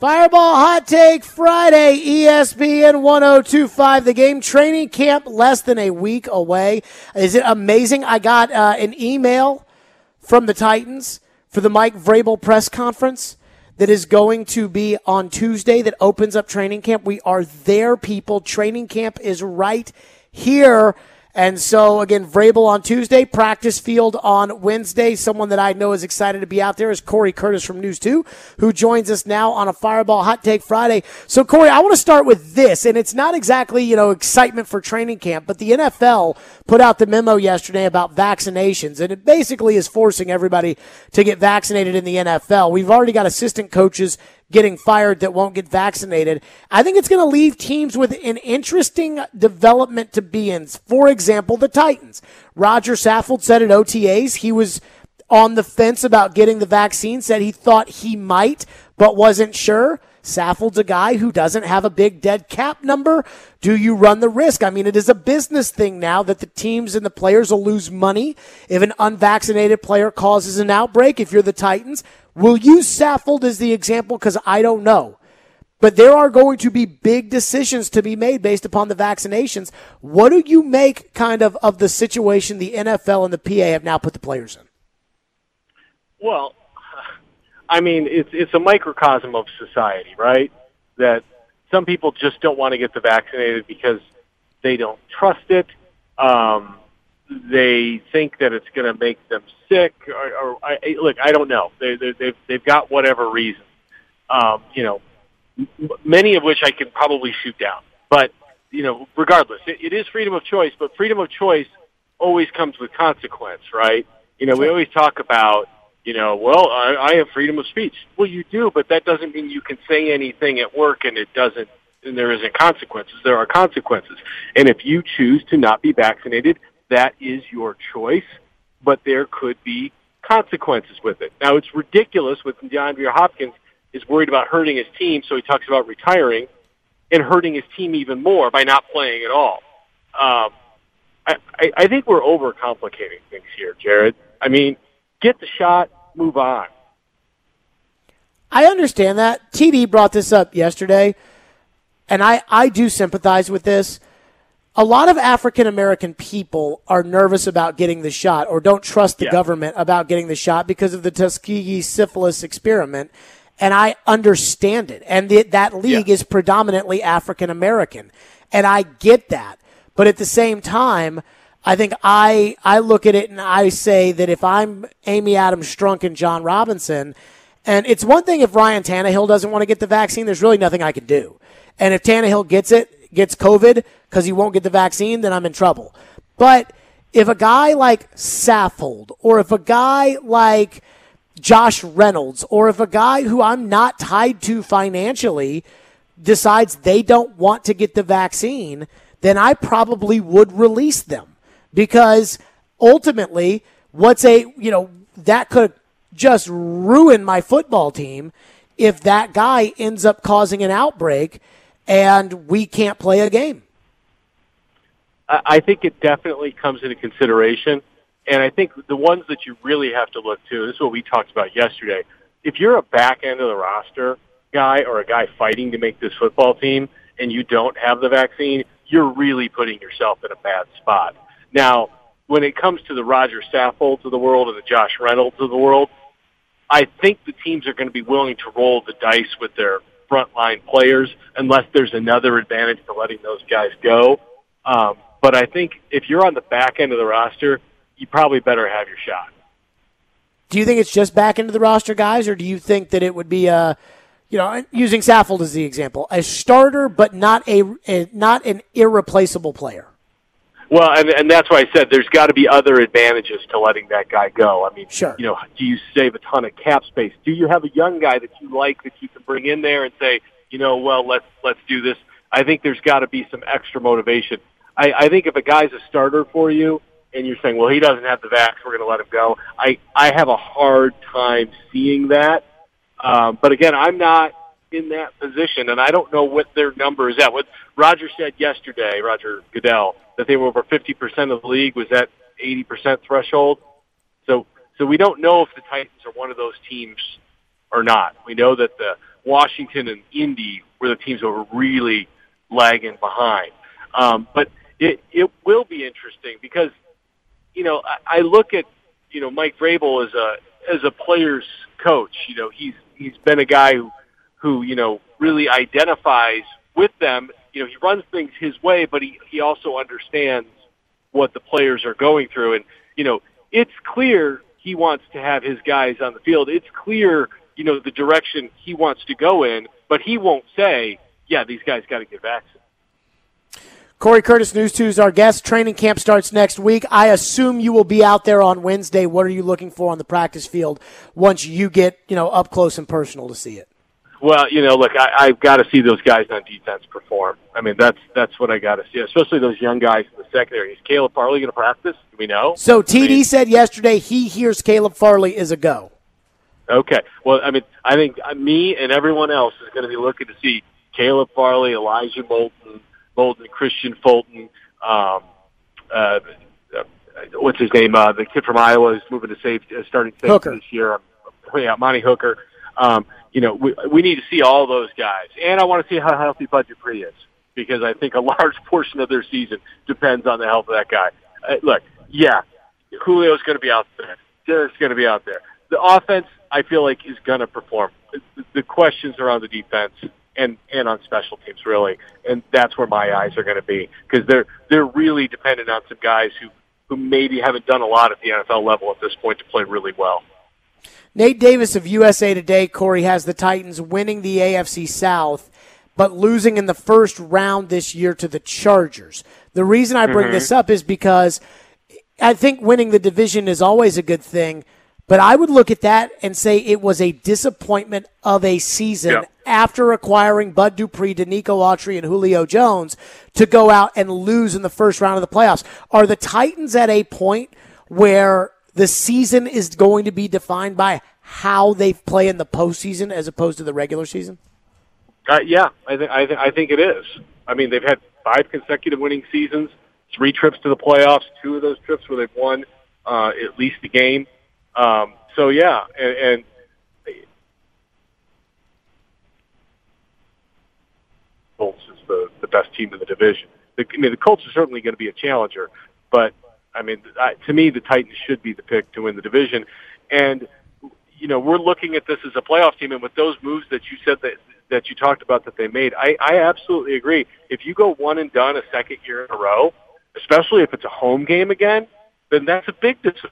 Fireball Hot Take Friday, ESPN 102.5. The Game training camp less than a week away. Is it amazing? I got an email from the Titans for the Mike Vrabel press conference that is going to be on Tuesday that opens up training camp. We are there, people. Training camp is right here. And so, again, Vrabel on Tuesday, practice field on Wednesday. Someone that I know is excited to be out there is Corey Curtis from News 2, who joins us now on a Fireball Hot Take Friday. So, Corey, I want to start with this, and it's not exactly, excitement for training camp, but the NFL put out the memo yesterday about vaccinations, and it basically is forcing everybody to get vaccinated in the NFL. We've already got assistant coaches getting fired that won't get vaccinated. I think it's going to leave teams with an interesting development to be in. For example, the Titans. Roger Saffold said at OTAs he was on the fence about getting the vaccine, said he thought he might, but wasn't sure. Saffold's a guy who doesn't have a big dead cap number. Do you run the risk? I mean, it is a business thing now that the teams and the players will lose money if an unvaccinated player causes an outbreak. If you're the Titans, we'll use Saffold as the example because I don't know. But there are going to be big decisions to be made based upon the vaccinations. What do you make kind of the situation the NFL and the PA have now put the players in? Well, I mean, it's a microcosm of society, right? That some people just don't want to get the vaccinated because they don't trust it. They think that it's going to make them sick. Look, I don't know. They've got whatever reason. Many of which I can probably shoot down. But regardless, it is freedom of choice. But freedom of choice always comes with consequence, right? We always talk about, I have freedom of speech. Well, you do, but that doesn't mean you can say anything at work and there isn't consequences. There are consequences. And if you choose to not be vaccinated, that is your choice, but there could be consequences with it. Now, it's ridiculous with DeAndre Hopkins is worried about hurting his team, so he talks about retiring and hurting his team even more by not playing at all. I think we're overcomplicating things here, Jared. I mean, get the shot, move on. I understand that. TD brought this up yesterday, and I do sympathize with this. A lot of African-American people are nervous about getting the shot or don't trust the government about getting the shot because of the Tuskegee syphilis experiment, and I understand it. And that league is predominantly African-American, and I get that. But at the same time, I think I look at it and I say that if I'm Amy Adams Strunk and John Robinson, and it's one thing if Ryan Tannehill doesn't want to get the vaccine, there's really nothing I can do. And if Tannehill gets COVID because he won't get the vaccine, then I'm in trouble. But if a guy like Saffold or if a guy like Josh Reynolds or if a guy who I'm not tied to financially decides they don't want to get the vaccine, then I probably would release them. Because ultimately, that could just ruin my football team if that guy ends up causing an outbreak and we can't play a game. I think it definitely comes into consideration. And I think the ones that you really have to look to, this is what we talked about yesterday, if you're a back end of the roster guy or a guy fighting to make this football team and you don't have the vaccine, you're really putting yourself in a bad spot. Now, when it comes to the Roger Saffolds of the world and the Josh Reynolds of the world, I think the teams are going to be willing to roll the dice with their frontline players unless there's another advantage to letting those guys go. But I think if you're on the back end of the roster, you probably better have your shot. Do you think it's just back into the roster guys, or do you think that it would be using Saffold as the example, a starter but not an irreplaceable player? Well, and that's why I said there's got to be other advantages to letting that guy go. I mean, sure. Do you save a ton of cap space? Do you have a young guy that you like that you can bring in there and say, let's do this? I think there's got to be some extra motivation. I think if a guy's a starter for you and you're saying, well, he doesn't have the vax, we're going to let him go, I have a hard time seeing that. But again, I'm not in that position, and I don't know what their number is at. What Roger said yesterday, Roger Goodell, that they were over 50% of the league, was that 80% threshold. So we don't know if the Titans are one of those teams or not. We know that the Washington and Indy were the teams that were really lagging behind. But it will be interesting because, I look at, Mike Vrabel as a player's coach. He's been a guy who really identifies with them. He runs things his way, but he also understands what the players are going through. And, it's clear he wants to have his guys on the field. It's clear, the direction he wants to go in, but he won't say, yeah, these guys got to get vaccinated. Corey Curtis, News 2 is our guest. Training camp starts next week. I assume you will be out there on Wednesday. What are you looking for on the practice field once you get, up close and personal to see it? Well, look, I've got to see those guys on defense perform. I mean, that's what I got to see, especially those young guys in the secondary. Is Caleb Farley going to practice? Do we know? So TD said yesterday he hears Caleb Farley is a go. Okay. Well, I mean, I think me and everyone else is going to be looking to see Caleb Farley, Elijah Molden, Christian Fulton, what's his name? The kid from Iowa is moving to starting safety this year. Monty Hooker. We need to see all those guys, and I want to see how healthy Bud Dupree is, because I think a large portion of their season depends on the health of that guy. Look, yeah, Julio's going to be out there. Derek's going to be out there. The offense, I feel like, is going to perform. The questions are on the defense and on special teams, really, and that's where my eyes are going to be, because they're really dependent on some guys who maybe haven't done a lot at the NFL level at this point to play really well. Nate Davis of USA Today, Corey, has the Titans winning the AFC South, but losing in the first round this year to the Chargers. The reason I bring this up is because I think winning the division is always a good thing, but I would look at that and say it was a disappointment of a season after acquiring Bud Dupree, Danico Autry, and Julio Jones to go out and lose in the first round of the playoffs. Are the Titans at a point where the season is going to be defined by how they play in the postseason as opposed to the regular season? Yeah, I think it is. I mean, they've had 5 consecutive winning seasons, 3 trips to the playoffs, 2 of those trips where they've won at least a game. So yeah, and Colts is the best team in the division. The Colts are certainly going to be a challenger, but I mean, to me, the Titans should be the pick to win the division. And, we're looking at this as a playoff team, and with those moves that you said that you talked about that they made, I absolutely agree. If you go one and done a second year in a row, especially if it's a home game again, then that's a big decision.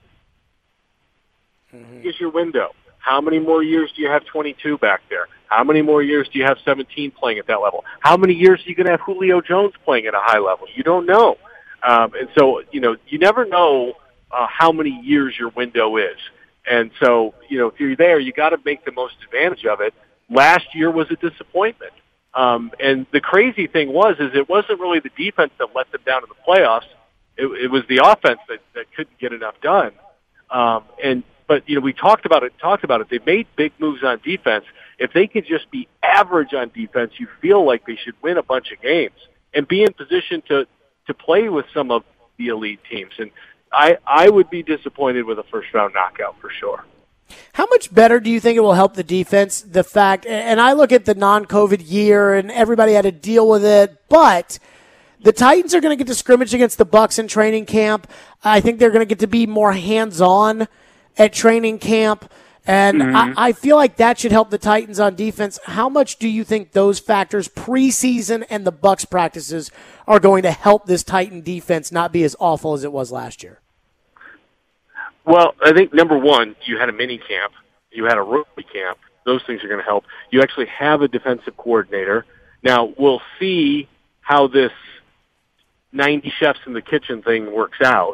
Is your window. How many more years do you have 22 back there? How many more years do you have 17 playing at that level? How many years are you going to have Julio Jones playing at a high level? You don't know. And so, you never know how many years your window is. And so, if you're there, you got to make the most advantage of it. Last year was a disappointment. And the crazy thing is it wasn't really the defense that let them down in the playoffs. It was the offense that couldn't get enough done. But we talked about it. They made big moves on defense. If they could just be average on defense, you feel like they should win a bunch of games and be in position to play with some of the elite teams. And I would be disappointed with a first-round knockout for sure. How much better do you think it will help the defense, the fact, and I look at the non-COVID year and everybody had to deal with it, but the Titans are going to get to scrimmage against the Bucs in training camp. I think they're going to get to be more hands-on at training camp. And I feel like that should help the Titans on defense. How much do you think those factors, preseason and the Bucs practices, are going to help this Titan defense not be as awful as it was last year? Well, I think, number one, you had a mini camp. You had a rookie camp. Those things are going to help. You actually have a defensive coordinator. Now, we'll see how this 90 chefs in the kitchen thing works out.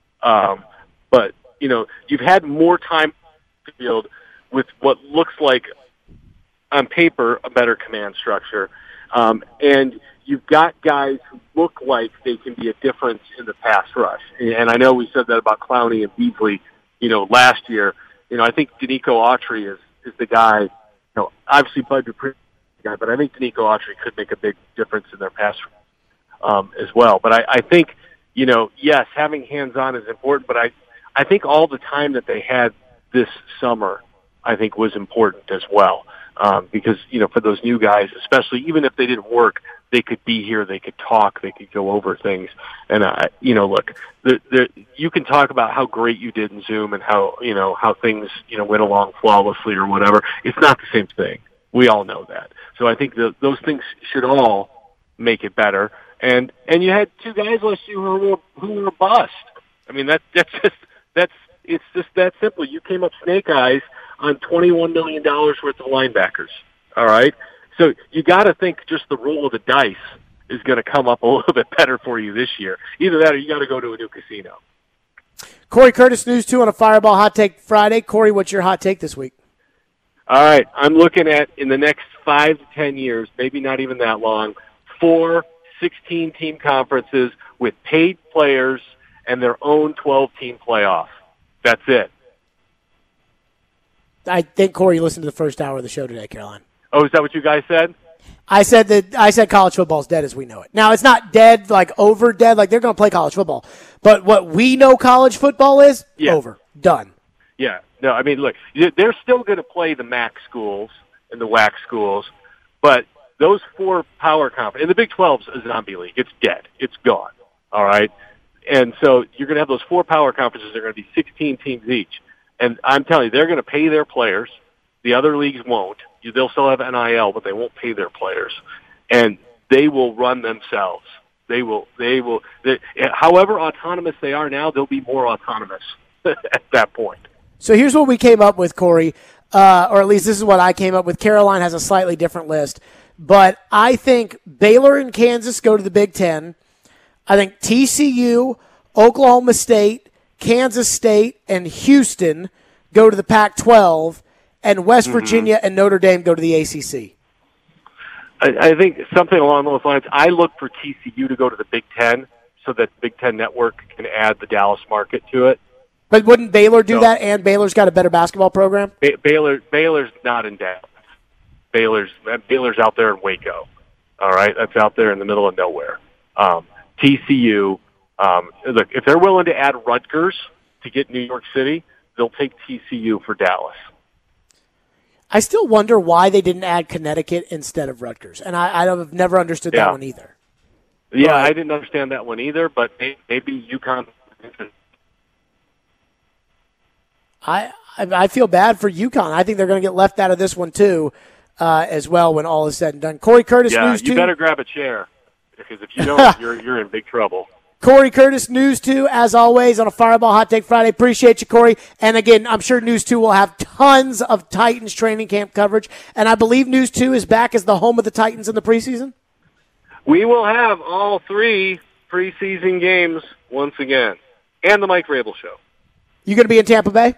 But, you've had more time field with what looks like on paper a better command structure, and you've got guys who look like they can be a difference in the pass rush. And I know we said that about Clowney and Beasley, last year. I think Danico Autry is the guy. Obviously Bud Dupree is the guy, but I think Danico Autry could make a big difference in their pass rush as well. But I think yes, having hands-on is important, but I think all the time that they had this summer, I think, was important as well. because, for those new guys, especially, even if they didn't work, they could be here, they could talk, they could go over things. And, look, you can talk about how great you did in Zoom and how things, went along flawlessly or whatever. It's not the same thing. We all know that. So I think those things should all make it better. And you had two guys last year who were a bust. I mean, it's just that simple. You came up snake eyes on $21 million worth of linebackers. All right? So you got to think just the roll of the dice is going to come up a little bit better for you this year. Either that or you got to go to a new casino. Corey Curtis, News 2 on a Fireball Hot Take Friday. Corey, what's your hot take this week? All right. I'm looking at, in the next 5 to 10 years, maybe not even that long, 4 16-team conferences with paid players and their own 12-team playoff. That's it. I think, Corey, you listened to the first hour of the show today, Caroline. Oh, is that what you guys said? I said college football's dead as we know it. Now, it's not dead, like over dead, like they're going to play college football. But what we know college football is, over, done. Yeah. No, I mean, look, they're still going to play the MAC schools and the WAC schools, but those 4 power conferences, and the Big 12 is a zombie league. It's dead. It's gone. All right? And so you're going to have those 4 power conferences. They're going to be 16 teams each. And I'm telling you, they're going to pay their players. The other leagues won't. They'll still have NIL, but they won't pay their players. And they will run themselves. However autonomous they are now, they'll be more autonomous at that point. So here's what we came up with, Corey, or at least this is what I came up with. Caroline has a slightly different list. But I think Baylor and Kansas go to the Big Ten. I think TCU, Oklahoma State, Kansas State, and Houston go to the Pac-12, and West Virginia and Notre Dame go to the ACC. I think something along those lines. I look for TCU to go to the Big Ten so that the Big Ten Network can add the Dallas market to it. But wouldn't Baylor do that, and Baylor's got a better basketball program? Baylor's not in Dallas. Baylor's out there in Waco. All right, that's out there in the middle of nowhere. TCU, look, if they're willing to add Rutgers to get New York City, they'll take TCU for Dallas. I still wonder why they didn't add Connecticut instead of Rutgers, and I've never understood that one either. Yeah, but I didn't understand that one either, but maybe UConn. I feel bad for UConn. I think they're going to get left out of this one too, as well when all is said and done. Corey Curtis, News 2. You better grab a chair because if you don't, you're in big trouble. Corey Curtis, News 2, as always, on a Fireball Hot Take Friday. Appreciate you, Corey. And again, I'm sure News 2 will have tons of Titans training camp coverage. And I believe News 2 is back as the home of the Titans in the preseason? We will have all 3 preseason games once again. And the Mike Rabel Show. You going to be in Tampa Bay?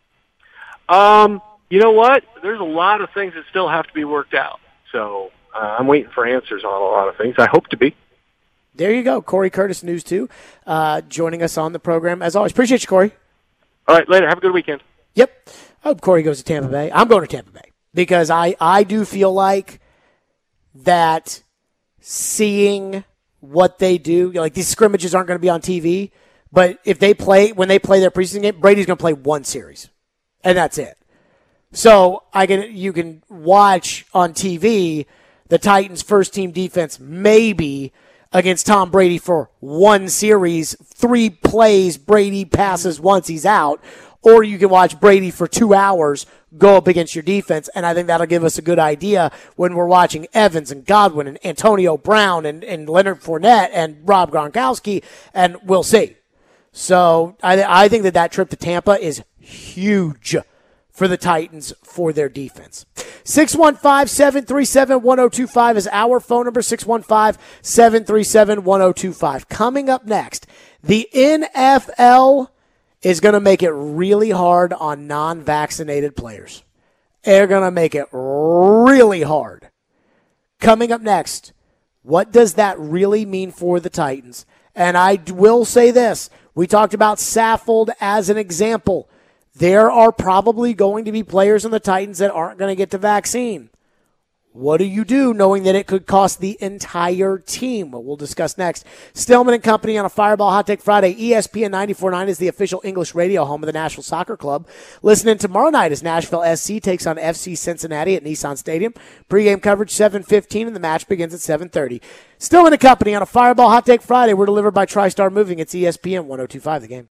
You know what? There's a lot of things that still have to be worked out. So I'm waiting for answers on a lot of things. I hope to be. There you go. Corey Curtis, News 2, joining us on the program. As always, appreciate you, Corey. All right, later. Have a good weekend. Yep. I hope Corey goes to Tampa Bay. I'm going to Tampa Bay because I do feel like that seeing what they do, like these scrimmages aren't going to be on TV, but when they play their preseason game, Brady's going to play 1 series, and that's it. So you can watch on TV the Titans' first-team defense maybe against Tom Brady for 1 series, 3 plays, Brady passes once, he's out. Or you can watch Brady for 2 hours go up against your defense, and I think that'll give us a good idea when we're watching Evans and Godwin and Antonio Brown and Leonard Fournette and Rob Gronkowski, and we'll see. So I think that trip to Tampa is huge for the Titans for their defense. 615-737-1025 is our phone number, 615-737-1025. Coming up next, the NFL is going to make it really hard on non-vaccinated players. They're going to make it really hard. Coming up next, what does that really mean for the Titans? And I will say this. We talked about Saffold as an example. There are probably going to be players on the Titans that aren't going to get the vaccine. What do you do knowing that it could cost the entire team? We'll discuss next. Stillman and Company on a Fireball Hot Take Friday. ESPN 94.9 is the official English radio home of the Nashville Soccer Club. Listen in tomorrow night as Nashville SC takes on FC Cincinnati at Nissan Stadium. Pre-game coverage 7:15 and the match begins at 7:30. Stillman and Company on a Fireball Hot Take Friday. We're delivered by TriStar Moving. It's ESPN 102.5 The Game.